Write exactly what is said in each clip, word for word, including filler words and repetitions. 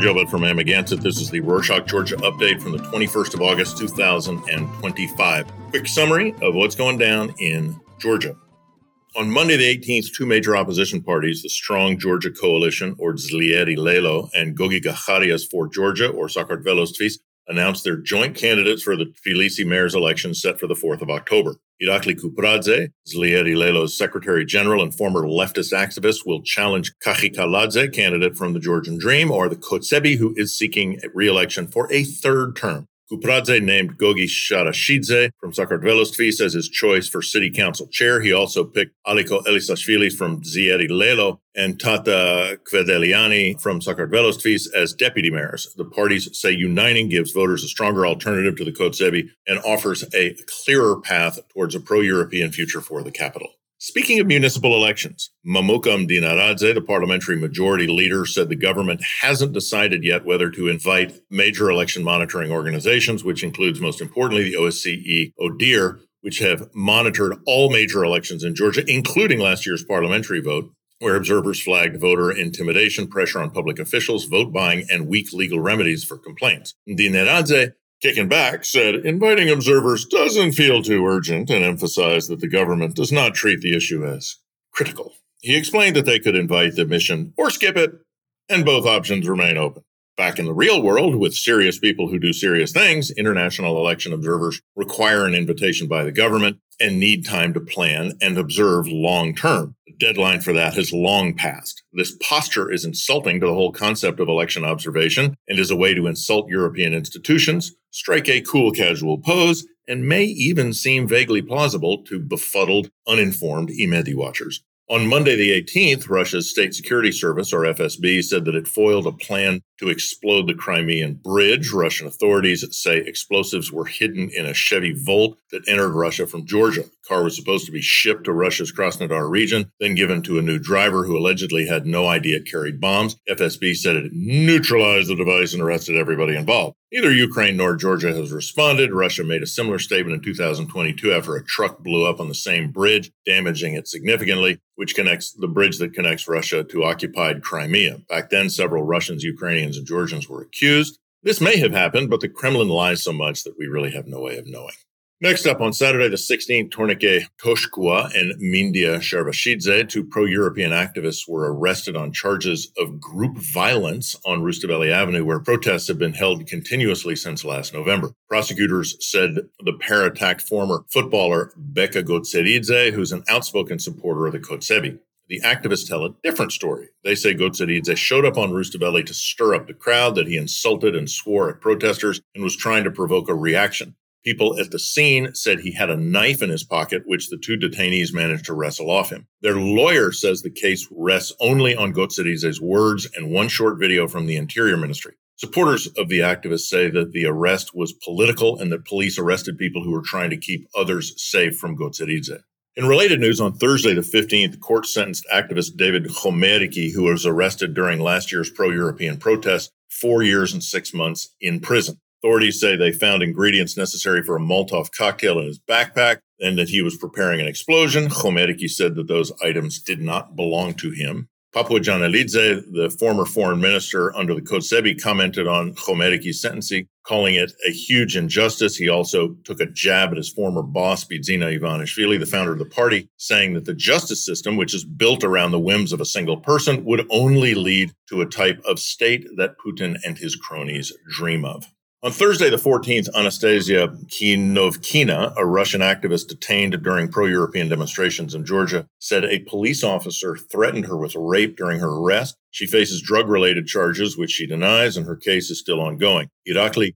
Joe Budd from Amagansett. This is the Rorschach, Georgia update from the twenty-first of August, two thousand twenty-five. Quick summary of what's going down in Georgia. On Monday the eighteenth, two major opposition parties, the Strong Georgia Coalition, or Zlieri Lelo, and Gogi Gacharias for Georgia, or Sakartvelos Tvis, announced their joint candidates for the Tbilisi mayor's election set for the fourth of October. Irakli Kupradze, Zlieri Lelo's secretary general and former leftist activist, will challenge Kachi Kaladze, candidate from the Georgian Dream, or the Kotsebi, who is seeking re-election for a third term. Kupradze named Gogi Sharashidze from Sakartvelos Tvis as his choice for city council chair. He also picked Aliko Elisashvili from Zlieri Lelo and Tata Kvedeliani from Sakartvelos Tvis as deputy mayors. The parties say uniting gives voters a stronger alternative to the Kotsebi and offers a clearer path towards a pro-European future for the capital. Speaking of municipal elections, Mamukam Dinaradze, the parliamentary majority leader, said the government hasn't decided yet whether to invite major election monitoring organizations, which includes, most importantly, the O S C E ODIHR, which have monitored all major elections in Georgia, including last year's parliamentary vote, where observers flagged voter intimidation, pressure on public officials, vote buying, and weak legal remedies for complaints. Dinaradze, kicking back, said inviting observers doesn't feel too urgent and emphasized that the government does not treat the issue as critical. He explained that they could invite the mission or skip it, and both options remain open. Back in the real world, with serious people who do serious things, international election observers require an invitation by the government and need time to plan and observe long term. The deadline for that has long passed. This posture is insulting to the whole concept of election observation and is a way to insult European institutions, strike a cool casual pose, and may even seem vaguely plausible to befuddled, uninformed Imedi watchers. On Monday the eighteenth, Russia's State Security Service, or F S B, said that it foiled a plan to explode the Crimean Bridge. Russian authorities say explosives were hidden in a Chevy Volt that entered Russia from Georgia. The car was supposed to be shipped to Russia's Krasnodar region, then given to a new driver who allegedly had no idea it carried bombs. F S B said it neutralized the device and arrested everybody involved. Neither Ukraine nor Georgia has responded. Russia made a similar statement in two thousand twenty-two after a truck blew up on the same bridge, damaging it significantly, which connects the bridge that connects Russia to occupied Crimea. Back then, several Russians, Ukrainians, and Georgians were accused. This may have happened, but the Kremlin lies so much that we really have no way of knowing. Next up, on Saturday the sixteenth, Tornike Toshkua and Mindia Shervashidze, two pro-European activists, were arrested on charges of group violence on Rustaveli Avenue, where protests have been held continuously since last November. Prosecutors said the pair attacked former footballer Beka Gotseridze, who's an outspoken supporter of the Kotsebi. The activists tell a different story. They say Gotseridze showed up on Rustaveli to stir up the crowd, that he insulted and swore at protesters and was trying to provoke a reaction. People at the scene said he had a knife in his pocket, which the two detainees managed to wrestle off him. Their lawyer says the case rests only on Gotseridze's words and one short video from the Interior Ministry. Supporters of the activists say that the arrest was political and that police arrested people who were trying to keep others safe from Gotseridze. In related news, on Thursday the fifteenth, court sentenced activist David Khomeriki, who was arrested during last year's pro-European protests, four years and six months in prison. Authorities say they found ingredients necessary for a Molotov cocktail in his backpack and that he was preparing an explosion. Khomeriki said that those items did not belong to him. Papuajanelidze, the former foreign minister under the Kotsebi, commented on Khomeriki's sentencing, calling it a huge injustice. He also took a jab at his former boss, Bidzina Ivanishvili, the founder of the party, saying that the justice system, which is built around the whims of a single person, would only lead to a type of state that Putin and his cronies dream of. On Thursday the fourteenth, Anastasia Kinovkina, a Russian activist detained during pro-European demonstrations in Georgia, said a police officer threatened her with rape during her arrest. She faces drug-related charges, which she denies, and her case is still ongoing. Irakli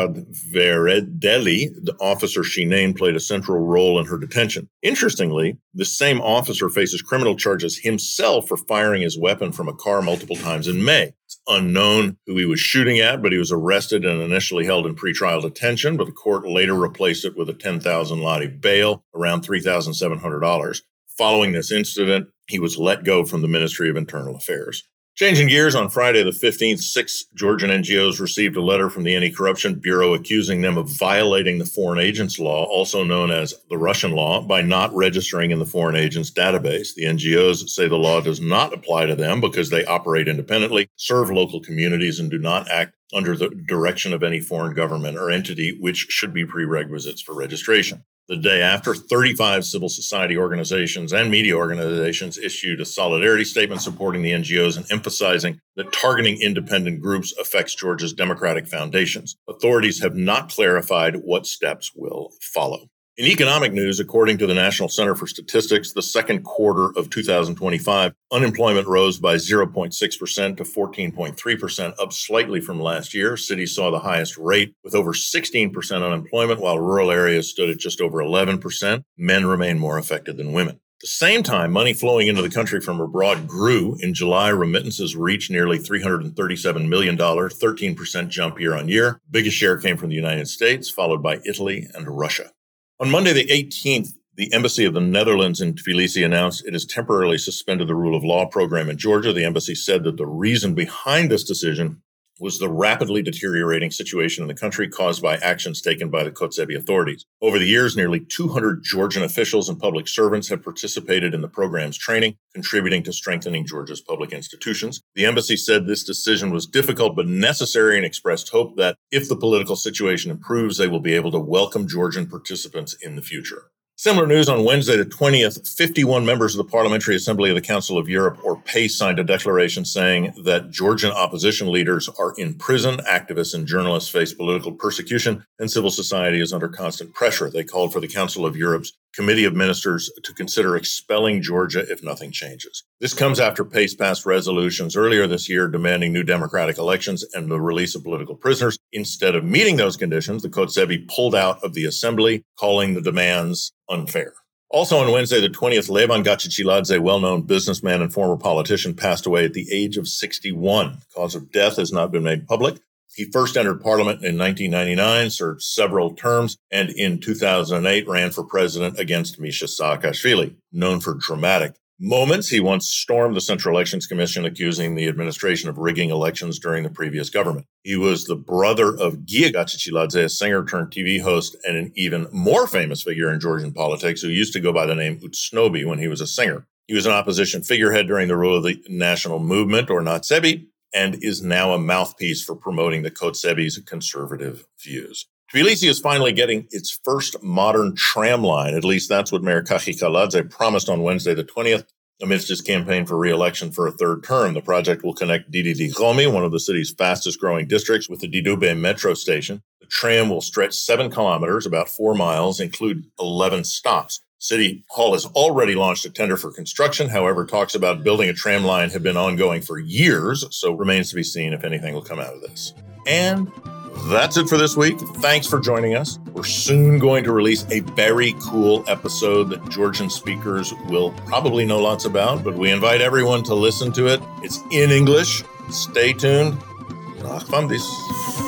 Mukhadveredeli, the officer she named, played a central role in her detention. Interestingly, the same officer faces criminal charges himself for firing his weapon from a car multiple times in May. It's unknown who he was shooting at, but he was arrested and initially held in pretrial detention, but the court later replaced it with a ten thousand lari bail, around three thousand seven hundred dollars. Following this incident, he was let go from the Ministry of Internal Affairs. Changing gears, on Friday the fifteenth, six Georgian N G Os received a letter from the Anti-Corruption Bureau accusing them of violating the Foreign Agents Law, also known as the Russian law, by not registering in the Foreign Agents database. The N G Os say the law does not apply to them because they operate independently, serve local communities, and do not act under the direction of any foreign government or entity, which should be prerequisites for registration. The day after, thirty-five civil society organizations and media organizations issued a solidarity statement supporting the N G Os and emphasizing that targeting independent groups affects Georgia's democratic foundations. Authorities have not clarified what steps will follow. In economic news, according to the National Center for Statistics, the second quarter of two thousand twenty-five, unemployment rose by zero point six percent to fourteen point three percent, up slightly from last year. Cities saw the highest rate with over sixteen percent unemployment, while rural areas stood at just over eleven percent. Men remain more affected than women. At the same time, money flowing into the country from abroad grew. In July, remittances reached nearly three hundred thirty-seven million dollars, thirteen percent jump year on year. Biggest share came from the United States, followed by Italy and Russia. On Monday the eighteenth, the Embassy of the Netherlands in Tbilisi announced it has temporarily suspended the rule of law program in Georgia. The embassy said that the reason behind this decision was the rapidly deteriorating situation in the country caused by actions taken by the Kotzebue authorities. Over the years, nearly two hundred Georgian officials and public servants have participated in the program's training, contributing to strengthening Georgia's public institutions. The embassy said this decision was difficult but necessary and expressed hope that if the political situation improves, they will be able to welcome Georgian participants in the future. Similar news on Wednesday the twentieth, fifty-one members of the Parliamentary Assembly of the Council of Europe, or PACE, signed a declaration saying that Georgian opposition leaders are in prison, activists and journalists face political persecution, and civil society is under constant pressure. They called for the Council of Europe's Committee of Ministers to consider expelling Georgia if nothing changes. This comes after PACE passed resolutions earlier this year demanding new democratic elections and the release of political prisoners. Instead of meeting those conditions, the Kotzebue pulled out of the assembly, calling the demands unfair. Also on Wednesday the twentieth, Levan Gachichiladze, well-known businessman and former politician, passed away at the age of sixty-one. The cause of death has not been made public. He first entered parliament in nineteen ninety-nine, served several terms, and in two thousand eight ran for president against Misha Saakashvili. Known for dramatic moments, he once stormed the Central Elections Commission, accusing the administration of rigging elections during the previous government. He was the brother of Gia Gachichiladze, a singer-turned-T V host and an even more famous figure in Georgian politics, who used to go by the name Utsnobi when he was a singer. He was an opposition figurehead during the rule of the National Movement, or Natsebi, and is now a mouthpiece for promoting the Kotzebue's conservative views. Tbilisi is finally getting its first modern tram line. At least that's what Mayor Kachi promised on Wednesday the twentieth, amidst his campaign for re-election for a third term. The project will connect Didi-Dikhomi, one of the city's fastest-growing districts, with the Didube metro station. The tram will stretch seven kilometers, about four miles, include eleven stops. City Hall has already launched a tender for construction. However, talks about building a tram line have been ongoing for years, so remains to be seen if anything will come out of this. And that's it for this week. Thanks for joining us. We're soon going to release a very cool episode that Georgian speakers will probably know lots about, but we invite everyone to listen to it. It's in English. Stay tuned. Nach Famdis.